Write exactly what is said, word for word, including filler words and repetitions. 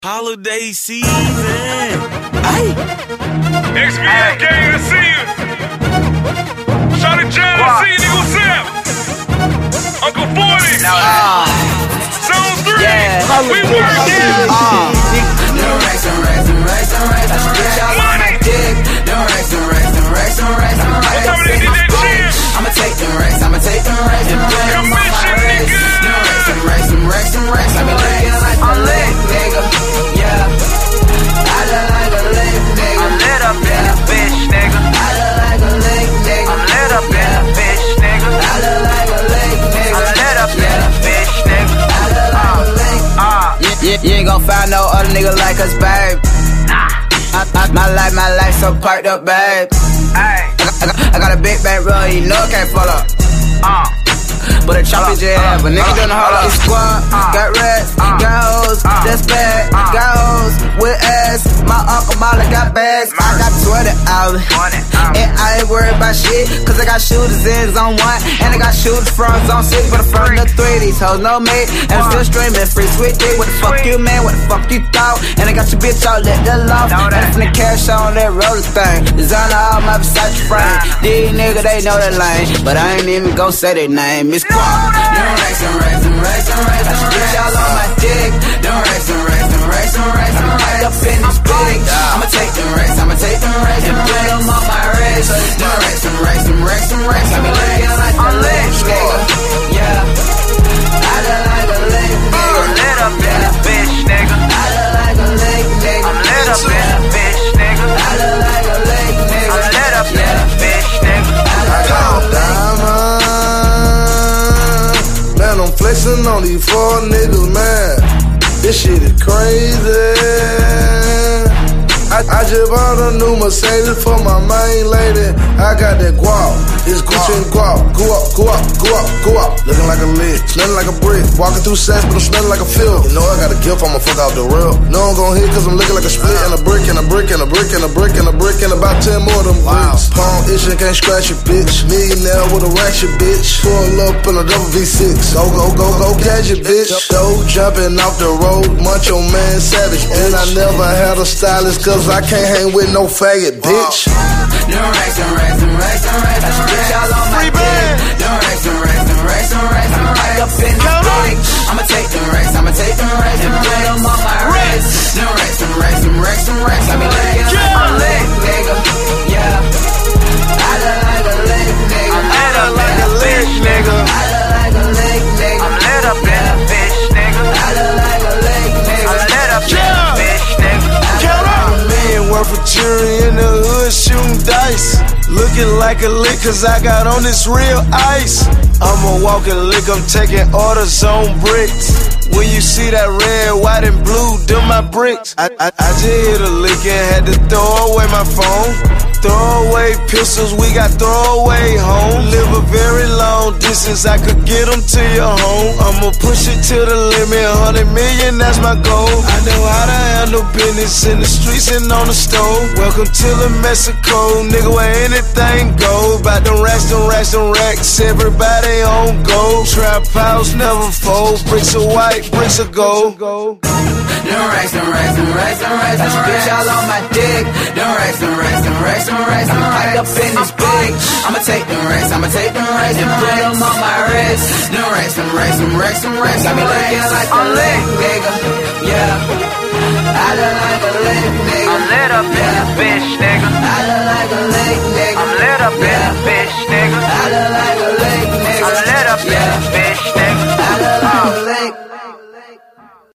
Holiday season. Ay. X B A gang, I see you. Shawty John, I see you, nigga, what's up? Uncle forty. Uh, Zone three. yeah. We working. Uh, no racks and racks and racks and racks and racks. Y'all on my dick. No racks and racks and racks and racks and racks. What time they did that shit? I'ma take them racks, I'ma take them racks and put them on my Commission, wrist. nigga. No racks and racks and racks and racks. I be looking like a lick, nigga. Yeah. I look like a lick, nigga. I'm lit up in this bitch, nigga. I look like a lick, nigga. I'm lit up in this bitch, nigga. I look like a lick, nigga. I'm lit up in this bitch, nigga. I look like a lick. Uh, You, you ain't gon' find no other nigga like us, babe. I, I, my life, my life so parked up, babe. ayy, I got, I got, I got a big back roll, you know it can't fall up. uh, But a chop is your head, but nigga done hold up. Squad, got rats, got hoes, that's bad. Got hoes with ass. My uncle Molly got bags. I got twenty hours. twenty, uh, And I ain't worried about shit, cause I got shooters in zone one. And I got shooters from zone six, but I'm from the three. These hoes know me, and I'm still streaming free sweet dick. What the fuck you, man? What the fuck you thought? And I got your bitch out, let the loft. Know And that. I'm finna cash on that roller thing. Designer all my Versace frame. These niggas, they know that lane, but I ain't even gon' say their name. It's Squad. Don't racks and racks and racks and racks and racks. Y'all on my dick. Don't racks and racks and racks and racks and racks. Up in this bitch. I'ma take them racks, I'ma take them racks and put them on my wrist. Don't racks and racks and racks and racks. I be looking like a lick, nigga. Yeah. I look like a lick, nigga. I'm lit up in this bitch, nigga. I look like a lick, nigga. I'm lit up in this bitch, nigga. I look like a lick, nigga. I'm lit up in this bitch, nigga. I look like a lick. Diamond. Man, I'm flexing on these four niggas, man. This shit is crazy. I, I just bought a new Mercedes for my main lady. I got that guap, it's Gucci and guap. Go up, go up, go up, go up. Looking like a lick, smelling like a brick. Walking through sets, but I'm smelling like a field. You know I got a gift, I'ma fuck out the real. No, I'm gon' hit cause I'm looking like a split. And a brick, and a brick, and a brick, and a brick, and a brick, and about ten more of them bricks. Palm itching, can't scratch it, bitch. Millionaire with a ratchet, bitch. Pull up in a double V six. Go, go, go, go, catch it, bitch. Show jumping off the road, Macho Man Savage, bitch. And I never had a stylist cause I can't hang with no faggot, bitch. No racks and racks and racks and racks and racks. Y'all on my dick. No racks and racks and racks and racks and racks. Up in this bitch. I'ma take them racks, I'ma take them racks and put them on my wrist. No racks and racks and racks and racks. I be looking like a lick, nigga. Yeah. I look like a lick, nigga. I'm lit up like a lick, nigga. I look like a lick, nigga. I'm lit up in this bitch, nigga. I look like a lick, nigga. I'm lit up in this bitch, nigga. Worth a jury in the hood shooting dice. Looking like a lick cause I got on this real ice. I'm a walking lick, I'm taking orders on bricks. When you see that red, white, and blue, them my bricks. I, I, I just hit a lick and had to throw away my phone. Throw away pistols, we got throw away home. Live a very long distance, I could get them to your home. I'ma push it to the limit, hundred million, that's my goal. I know how to handle business in the streets and on the stove. Welcome to the Mexico, nigga, where anything go. About them racks, them racks, them racks, everybody on go. Trap house never fold, bricks of white, bricks of gold. No racks and racks and racks and racks and racks. Y'all on my dick. No racks and racks and racks and racks. I'm packed up in this bitch. I'ma take them racks, I'ma take them racks and put them on my wrist. No racks and racks and racks and racks. I be looking like a lick, nigga. Yeah.